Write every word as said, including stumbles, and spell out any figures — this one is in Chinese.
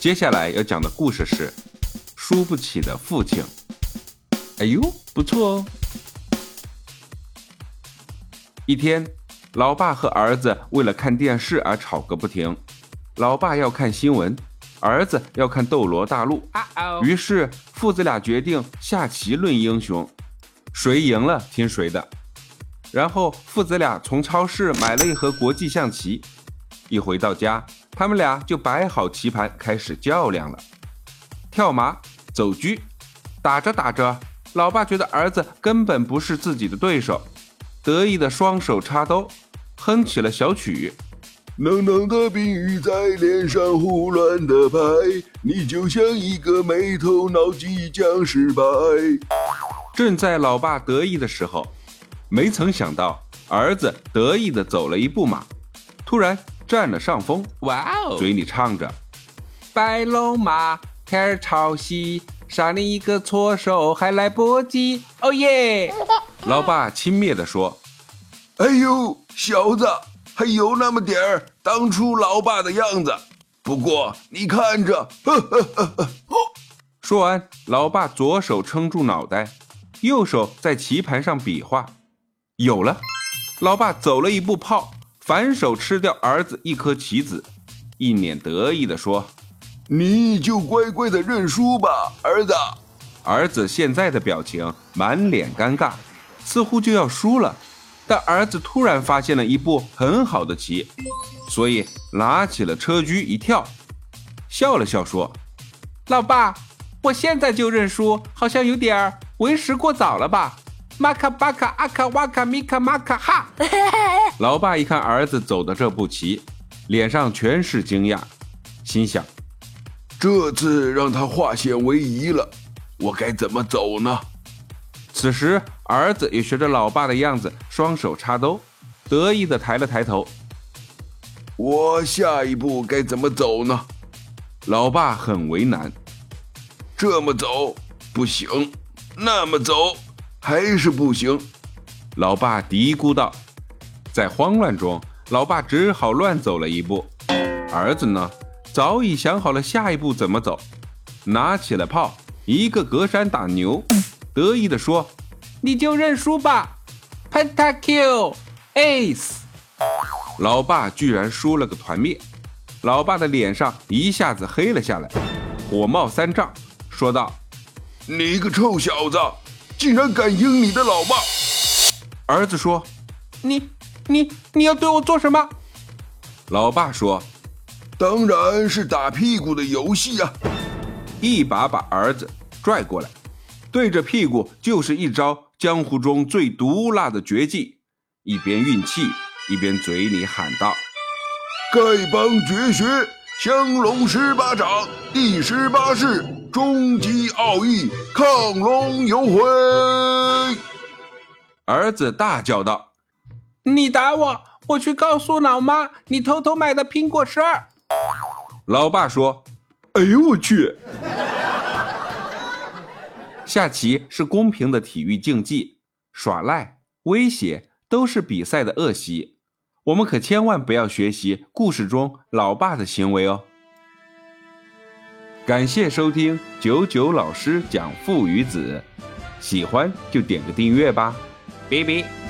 接下来要讲的故事是输不起的父亲。哎呦，不错哦。一天，老爸和儿子为了看电视而吵个不停。老爸要看新闻，儿子要看斗罗大陆。于是父子俩决定下棋论英雄，谁赢了听谁的。然后父子俩从超市买了一盒国际象棋，一回到家，他们俩就摆好棋盘开始较量了。跳马、走车，打着打着，老爸觉得儿子根本不是自己的对手，得意的双手插兜，哼起了小曲。 冷冷的冰雨在脸上胡乱的拍，你就像一个没头脑即将失败。 正在老爸得意的时候，没曾想到儿子得意的走了一步马，突然占了上风。哇哦！嘴里唱着白龙马天儿朝西，杀你一个错手还来不及。哦耶！老爸轻蔑地说： 哎呦，小子，还有那么点儿当初老爸的样子，不过你看着。呵呵呵呵。 说完，老爸左手撑住脑袋，右手在棋盘上比划。有了！老爸走了一步炮，反手吃掉儿子一颗棋子，一脸得意地说： 你就乖乖的认输吧，儿子。 儿子现在的表情满脸尴尬，似乎就要输了。但儿子突然发现了一步很好的棋，所以拿起了车车一跳，笑了笑说：老爸，我现在就认输，好像有点为时过早了吧。马卡巴卡阿卡瓦卡米卡马卡哈。老爸一看儿子走的这步棋，脸上全是惊讶，心想： 这次让他化险为夷了，我该怎么走呢？ 此时儿子也学着老爸的样子，双手插兜，得意地抬了抬头。 我下一步该怎么走呢？ 老爸很为难。 这么走不行，那么走还是不行。 老爸嘀咕道。在慌乱中，老爸只好乱走了一步。儿子呢，早已想好了下一步怎么走，拿起了炮，一个隔山打牛，得意地说：你就认输吧 Pentakill Ace。 老爸居然输了个团灭，老爸的脸上一下子黑了下来，火冒三丈，说道： 你个臭小子，竟然敢赢你的老爸！ 儿子说：你你你要对我做什么？老爸说： 当然是打屁股的游戏啊！ 一把把儿子拽过来，对着屁股就是一招江湖中最毒辣的绝技，一边运气一边嘴里喊道： 丐帮绝学降龙十八掌第十八式终极奥义亢龙有悔。 儿子大叫道：你打我，我去告诉老妈你偷偷买的苹果十二。老爸说：哎呦我去！下棋是公平的体育竞技，耍赖、威胁都是比赛的恶习，我们可千万不要学习故事中老爸的行为哦。感谢收听九九老师讲父与子，喜欢就点个订阅吧，拜拜。